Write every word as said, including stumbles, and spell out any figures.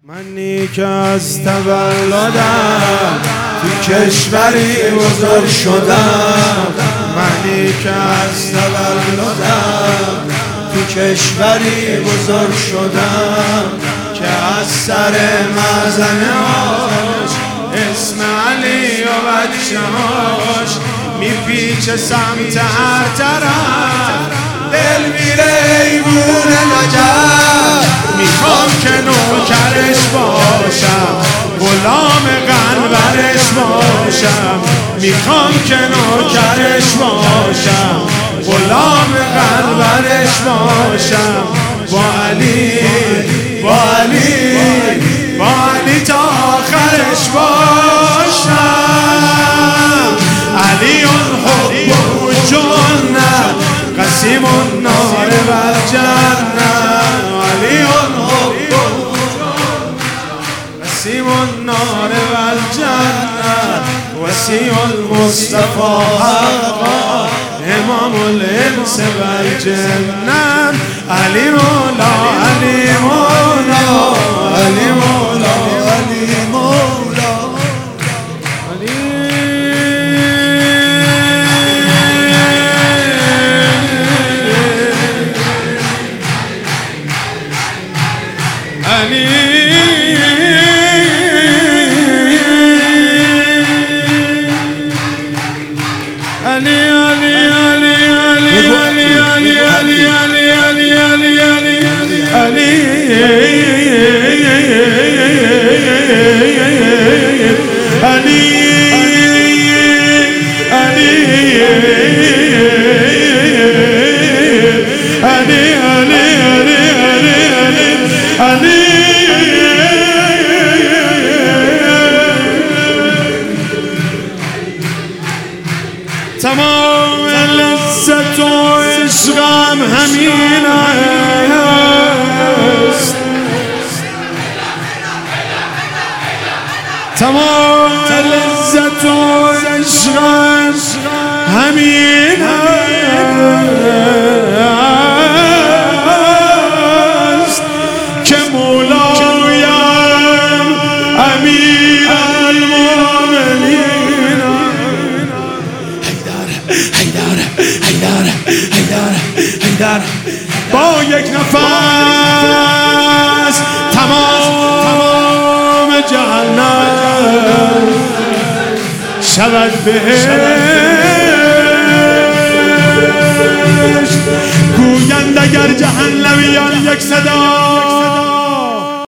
منی که از تولدم تو کشوری بزرگ شدم، منی که از تولدم تو کشوری بزرگ شدم که از سر مزنه هاش اسم علی و بچه هاش میپیچه سمت هر طرف، دل میره ایوون نجف. میخوام که نوکرش باشم، غلام قنبرش باشم، میخوام که نوکرش باشم، غلام قنبرش باشم. با علی با علی با علی تا آخرش باشم. علی حب و جنت قسیم النار و الجنت، علی حب قسیم النار و الجنت، وسیع المصطفى حقا امام الانس و الجنت. علی مولا علی مولا علی مولا علی مولا علی تمام لذت و عشقم همین است، تمام لذت و عشقم همین است که مولایم امیر المؤمنین حیدر حیدر حیدر حیدر با یک نفس تمام جهنم شود بهشت. گویند اگر جهنمیان یک صدا